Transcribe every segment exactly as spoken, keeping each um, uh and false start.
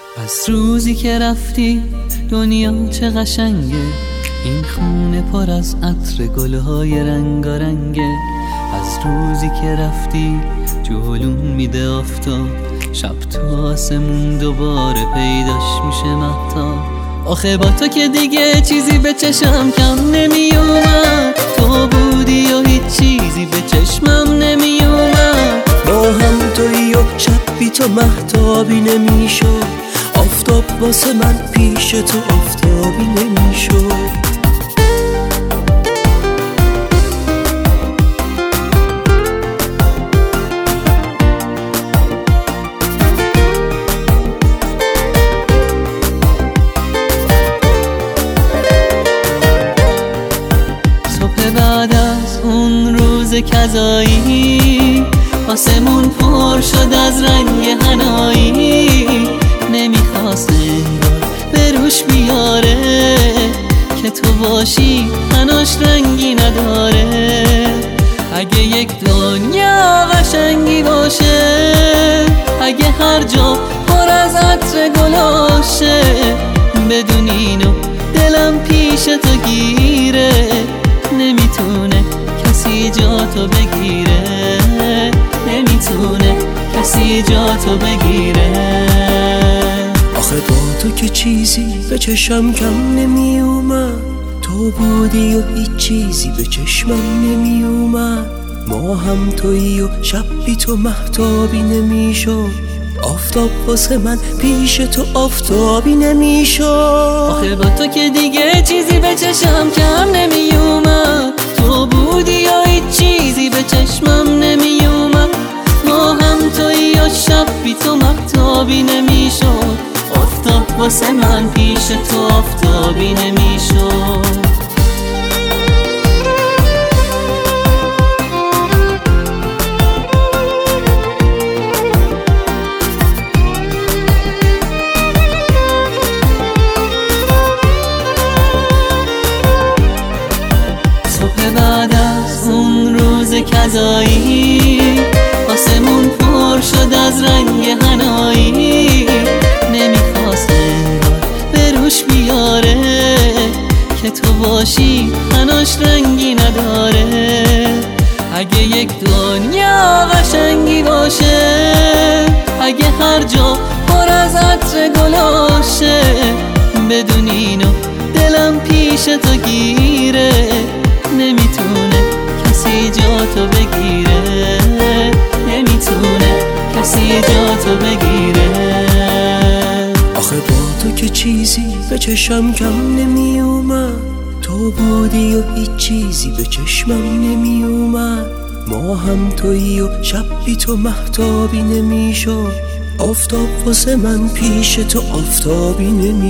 از روزی که رفتی دنیا چه قشنگه، این خونه پر از عطر گلهای رنگارنگه. از روزی که رفتی جلوم میده آفتاب، شب تا آسمون دوباره پیداش میشه مهتاب. آخه با تو که دیگه چیزی به چشم کم نمیومد، تو بودی و هیچ چیزی به چشمم نمیومد. با هم تویی و شب بی تو مهتابی نمیشد، آفتاب واسه من پیش تو آفتابی نمیشد. بعد از اون روز کذایی آسمون پر شد از رنگ حنایی، نمیخواست انگار به روش بیاره که تو باشی حناش رنگی نداره. اگه یک دنیا قشنگی باشه، اگه هر جا پر از عطر گلاشه، بدون اینو دلم پیش تو گیره، نمیتونه کسی جا تو بگیره، نمیتونه کسی جا تو بگیره. آخه با تو که چیزی به چشم کم نمیومد، تو بودی و هیچ چیزی به چشمم نمیومد. ما هم تویی و شب بی تو مهتابی نمیشد، آفتاب واسه من پیش تو آفتابی نمیشد. آخه با تو که دیگه چیزی به چشم کم نمیومد، تو بودی و هیچ چیزی به چشمم نمیومد. ما هم تویی و شب بی تو مهتابی نمیشد، آفتاب واسه من پیش تو آفتابی نمیشد. بعد از اون روز کذایی آسمون پر شد از رنگ حنایی، نمیخواست انگار به روش بیاره که تو باشی حناش رنگی نداره. اگه یک دنیا قشنگی باشه، اگه هر جا پر از عطر گلاشه، بدون اینو دلم پیش تو گیره، نمیتونه کسی جا تو بگیره، نمیتونه کسی جا تو بگیره. آخه با تو که چیزی به چشم کم نمیومد، تو بودی و هیچ چیزی به چشمم نمیومد. ما هم تویی و شب بی تو مهتابی نمیشد، آفتاب واسه من پیش تو آفتابی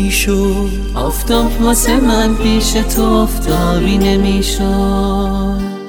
نمیشد، آفتاب واسه من پیش تو آفتابی نمیشد.